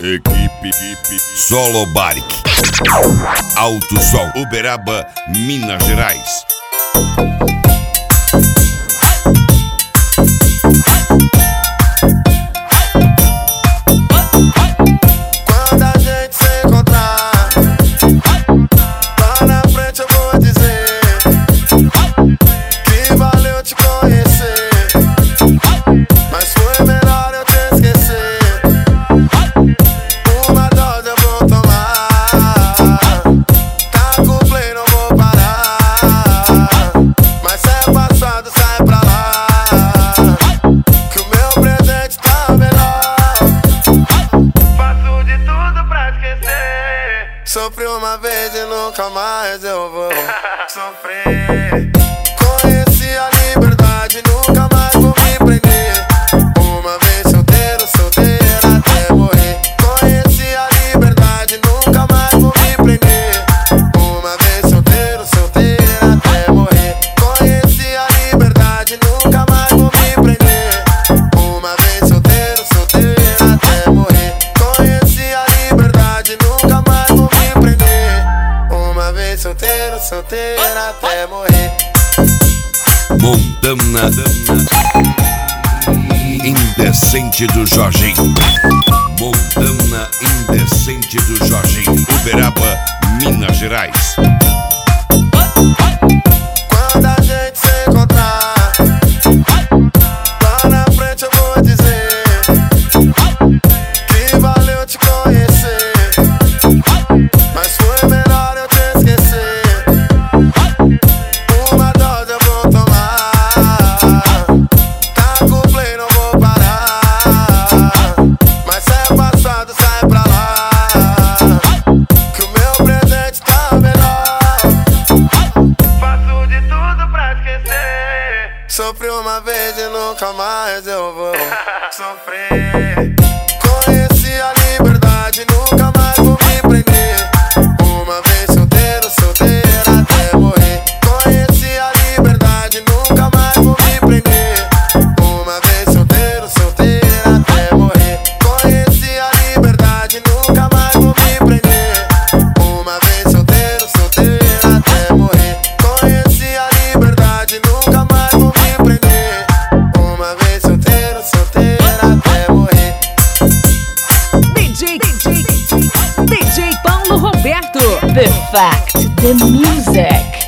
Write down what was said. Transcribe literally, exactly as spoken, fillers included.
Equipe, equipe Solo Baric. Alto Som, Uberaba, Minas Gerais. Quando a gente se encontrar, lá na frente eu vou dizer que valeu te conhecer, mas foi melhor eu te esquecer. Uma dose eu vou tomar, tá com play, não vou parar, mas se é passado sai pra lá, que o meu presente tá melhor. Faço de tudo pra esquecer. Sofri uma vez e nunca mais eu vou sofrer. Conheci a liberdade, nunca mais vou me prender. Uma vez solteiro, solteira até morrer. Conheci a liberdade, nunca mais vou me prender. Uma vez solteiro, solteira até morrer. Conheci a liberdade, nunca mais vou me prender. Uma vez solteiro, solteira até morrer. Conheci a liberdade, nunca mais vou me prender. Uma vez solteiro, solteira até morrer. Montana Indecente do Jorginho. Montana Indecente do Jorginho. Uberaba, Minas Gerais. Quando a gente se encontrar, lá na frente eu vou dizer que valeu te conhecer, mas foi melhor eu te esquecer. Uma dose eu vou tomar, tá com play, não vou parar, mas se é passado sai pra lá, que o meu presente tá melhor. Faço de tudo pra esquecer. Sofri uma vez e nunca mais eu vou sofrer. Conheci a liberdade, nunca mais vou me prender. Uma vez solteiro, solteira até morrer. Conheci a liberdade, nunca mais vou me prender. Uma vez solteiro, solteira até morrer. Conheci a liberdade, nunca mais vou me prender. Uma vez solteiro, solteira até morrer. Conheci a liberdade, nunca mais vou me prender. Uma vez solteiro, solteira até morrer. D J, D J, D J Paulo Roberto, The Fact, The Music.